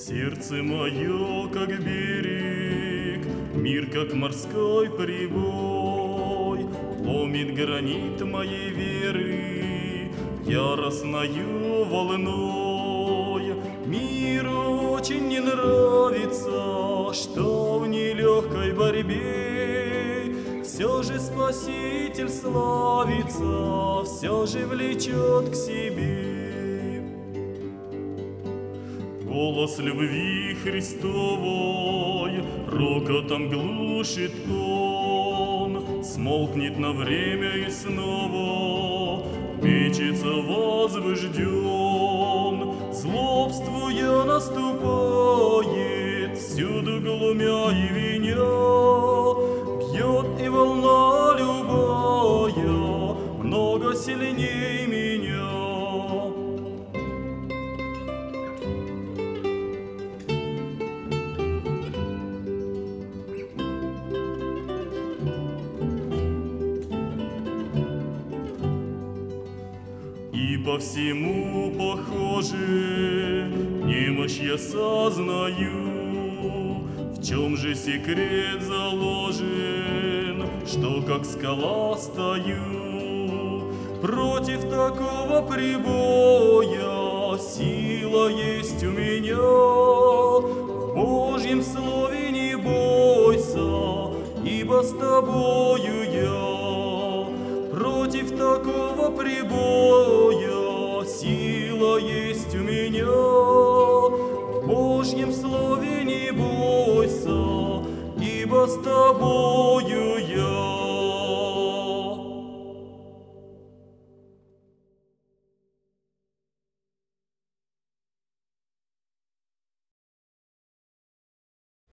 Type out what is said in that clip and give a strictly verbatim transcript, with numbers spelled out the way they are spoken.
Сердце мое, как берег, мир, как морской прибой, ломит гранит моей веры яростною волной. Миру очень не нравится, что в нелегкой борьбе все же Спаситель славится, все же влечет к себе. Голос любви Христовой рокотом глушит он, смолкнет на время и снова мечется возбужден. Злобствуя наступает, всюду глумя и виня, бьет и волна любая много сильней меня. И по всему похоже, немощь я сознаю. В чем же секрет заложен, что как скала стою? Против такого прибоя сила есть у меня. В Божьем слове не бойся, ибо с тобою я. Против такого прибоя сила есть у меня. В Божьем слове не бойся, ибо с тобой